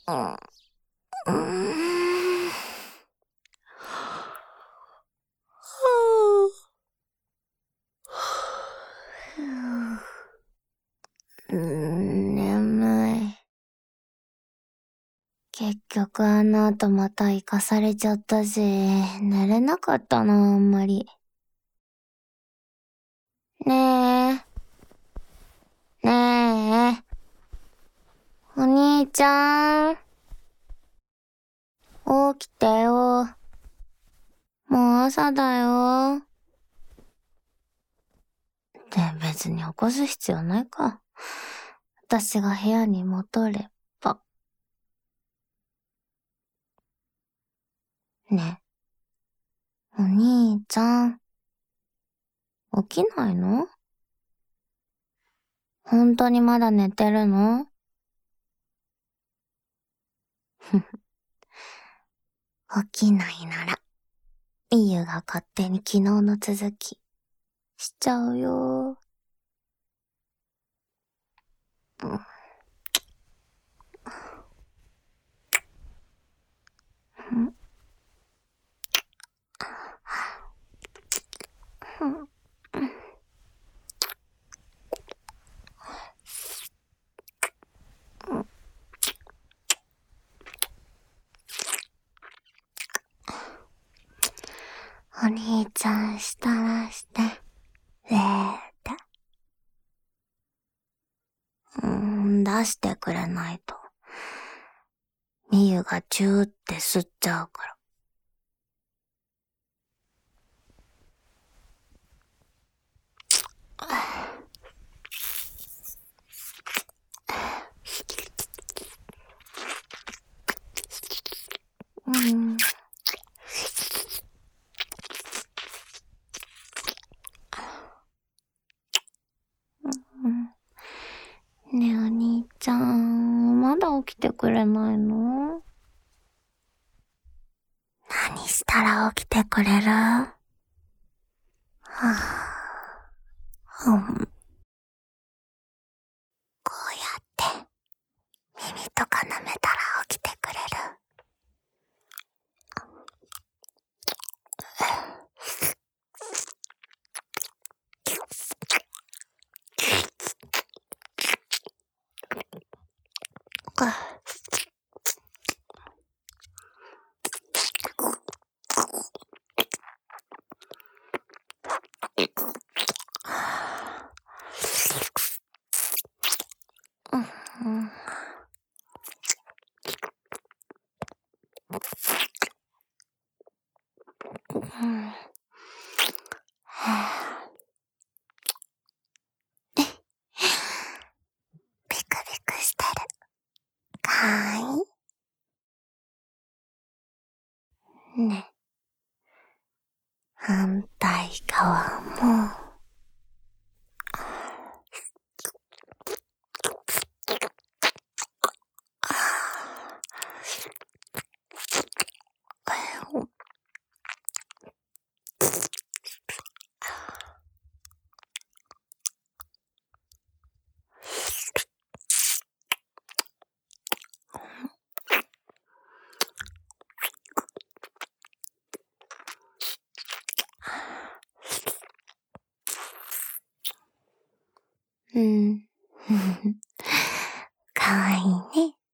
うん。うん。眠い。結局あの後また行かされちゃったし、寝れなかったな、あんまり。ねえ。ねえ。お兄ちゃん。起きてよ。もう朝だよ。で、別に起こす必要ないか。私が部屋に戻れば。ねえ。お兄ちゃん。起きないの？本当にまだ寝てるの？起きないなら、みゆが勝手に昨日の続き、しちゃうよ。うん。お兄ちゃんしたらして、れーって。出してくれないと。みゆがチューって吸っちゃうから。ねえお兄ちゃん、まだ起きてくれないの？何したら起きてくれる？はぁ、こうやって耳とか舐めたら起きてくれる？ビクビクしてる。かわいい？ね。反対側も。かわいいね。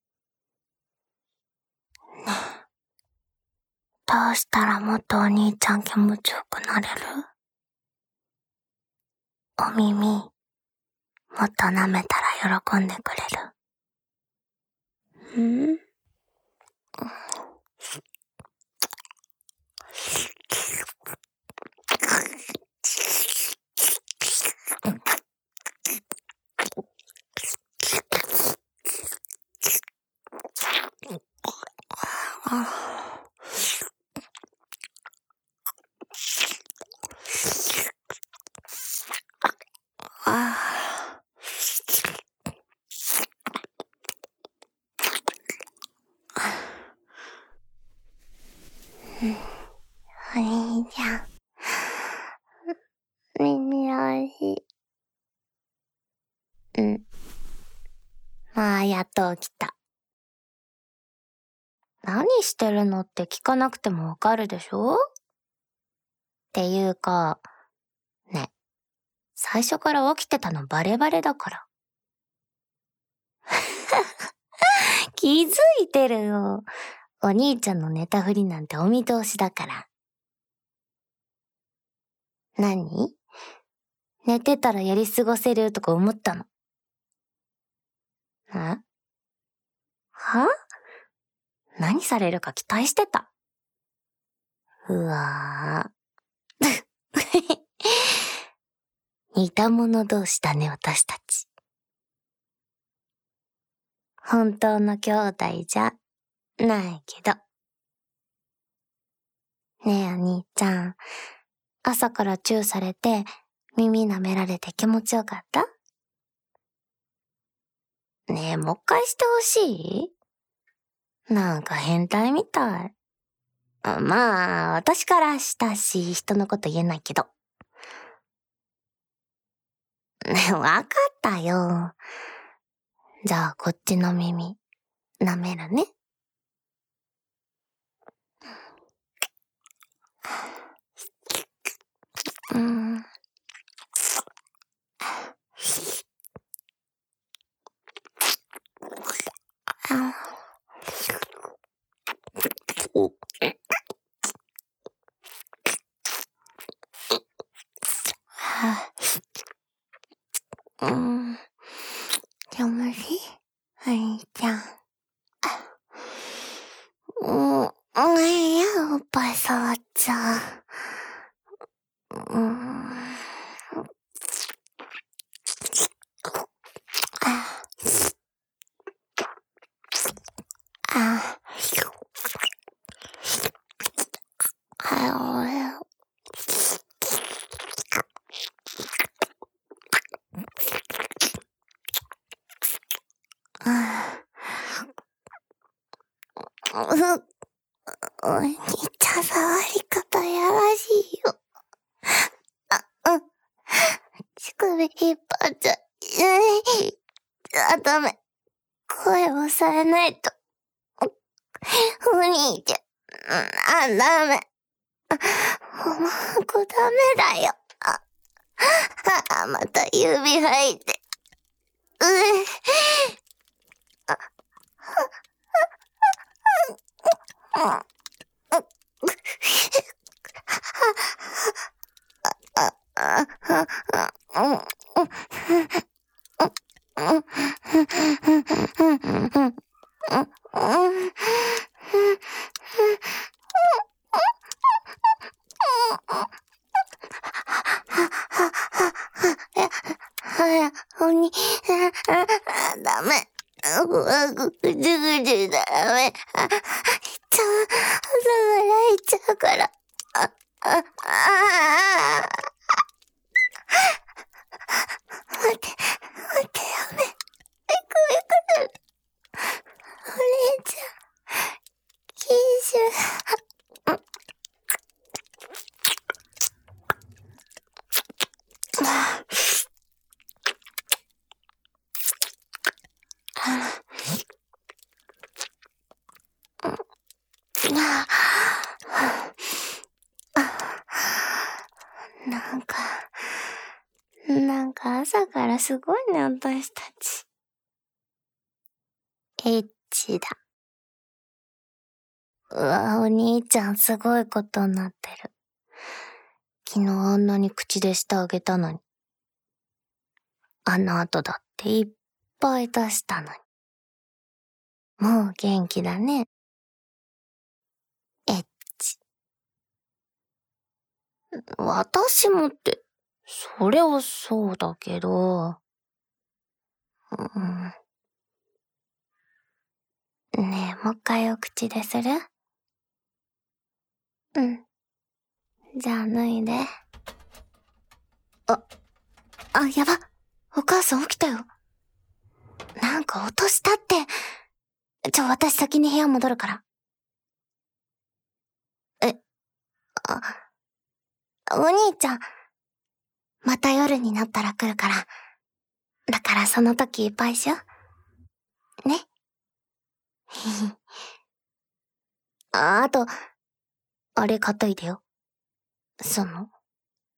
どうしたらもっとお兄ちゃん気持ちよくなれる？お耳、もっと舐めたら喜んでくれる？お兄ちゃん、耳おいしい。まあ、やっと起きた。 何してるのって聞かなくてもわかるでしょ？っていうか、ね、最初から起きてたのバレバレだから。気づいてるよ。お兄ちゃんの寝たふりなんてお見通しだから。何？寝てたらやり過ごせるとか思ったの？は？何されるか期待してた。うわぁ。似た者同士だね、私たち。本当の兄弟じゃないけど。ねえお兄ちゃん、朝からチューされて耳舐められて気持ちよかった？ねえ、もう一回してほしい？なんか変態みたい。まあ、私からしたし、人のこと言えないけど。ね、わかったよ。じゃあ、こっちの耳、舐めるね。うん。気持ちいい？お兄ちゃん。いや、おっぱい触っちゃう。お兄ちゃん触り方やらしいよ。乳首引っ張っちゃダメ。声を抑えないと。お兄ちゃん、ダメ。もうダメだよ。また指入って。ダメ。ぐじゅぐじゅダメ。朝笑いちゃうから。待って、やめ。お姉ちゃん、禁酒。なんか朝からすごいね、私たち。エッチだ。うわ、お兄ちゃんすごいことになってる。昨日あんなに口でしてあげたのに。あの後だっていっぱい出したのに。もう元気だね。エッチ。私もって、それはそうだけど。ねえ、もう一回お口でする？うん。じゃあ脱いで。やば。お母さん起きたよ。なんか落としたって。私先に部屋戻るから。お兄ちゃん。また夜になったら来るから。だからその時いっぱいしよう。ね。 あと、あれ買っといてよ。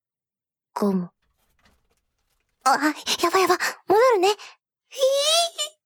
ゴム。やば、戻るね。